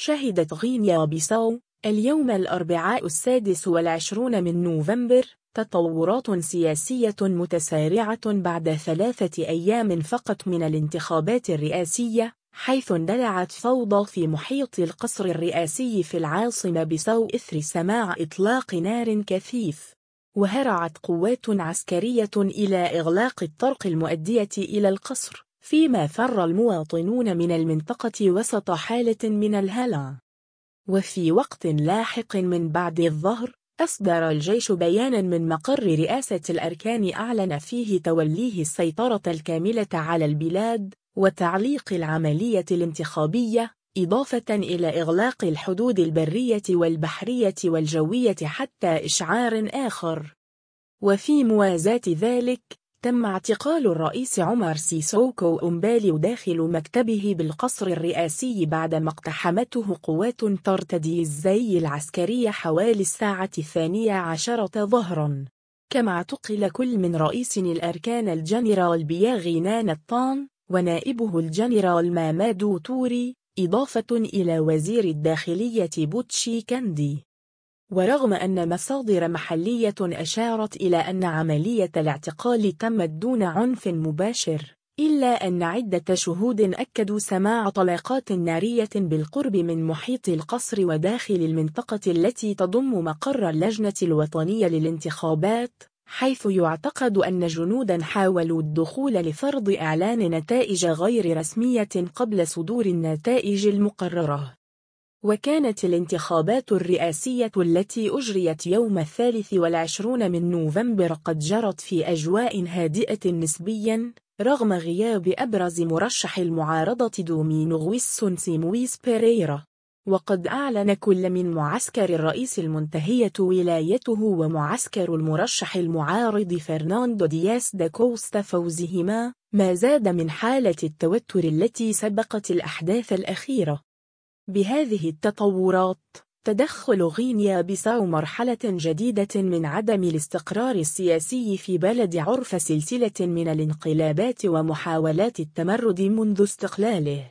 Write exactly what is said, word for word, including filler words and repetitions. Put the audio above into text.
شهدت غينيا بيساو اليوم الأربعاء السادس والعشرون من نوفمبر تطورات سياسية متسارعة بعد ثلاثة أيام فقط من الانتخابات الرئاسية، حيث اندلعت فوضى في محيط القصر الرئاسي في العاصمة بيساو إثر سماع إطلاق نار كثيف، وهرعت قوات عسكرية إلى إغلاق الطرق المؤدية إلى القصر، فيما فر المواطنون من المنطقة وسط حالة من الهلع. وفي وقت لاحق من بعد الظهر أصدر الجيش بيانا من مقر رئاسة الأركان أعلن فيه توليه السيطرة الكاملة على البلاد وتعليق العملية الانتخابية، إضافة إلى إغلاق الحدود البرية والبحرية والجوية حتى إشعار آخر. وفي موازاة ذلك تم اعتقال الرئيس عمر سيسوكو أمبالي داخل مكتبه بالقصر الرئاسي بعدما اقتحمته قوات ترتدي الزي العسكري حوالي الساعة الثانية عشرة ظهرا. كما اعتقل كل من رئيس الأركان الجنرال بياغي نانا الطان ونائبه الجنرال مامادو توري، إضافة إلى وزير الداخلية بوتشي كاندي. ورغم أن مصادر محلية أشارت إلى أن عملية الاعتقال تمت دون عنف مباشر، إلا أن عدة شهود أكدوا سماع طلقات نارية بالقرب من محيط القصر وداخل المنطقة التي تضم مقر اللجنة الوطنية للانتخابات، حيث يعتقد أن جنودا حاولوا الدخول لفرض إعلان نتائج غير رسمية قبل صدور النتائج المقررة. وكانت الانتخابات الرئاسية التي أجريت يوم الثالث والعشرون من نوفمبر قد جرت في أجواء هادئة نسبيا، رغم غياب أبرز مرشح المعارضة دومينغويس سيمويس بيريرا. وقد أعلن كل من معسكر الرئيس المنتهية ولايته ومعسكر المرشح المعارض فرناندو دياس دا كوستا فوزهما، ما زاد من حالة التوتر التي سبقت الأحداث الأخيرة. بهذه التطورات تدخل غينيا بيساو مرحلة جديدة من عدم الاستقرار السياسي في بلد عرف سلسلة من الانقلابات ومحاولات التمرد منذ استقلاله.